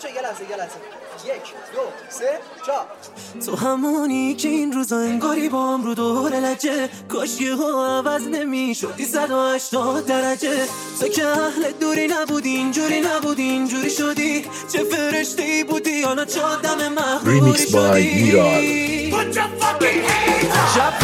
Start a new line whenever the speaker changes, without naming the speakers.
بچه یه لحظه 1 2 3 4.
تو همونی که این روزا انگاری با هم رو دور لجه، کاش ها عوض نمیشدی 180 درجه. تو که اهل دوری نبودی، اینجوری شدی، چه فرشته‌ای بودی حالا چه آدم مغروری شدی.
Remixed by Miral.
شب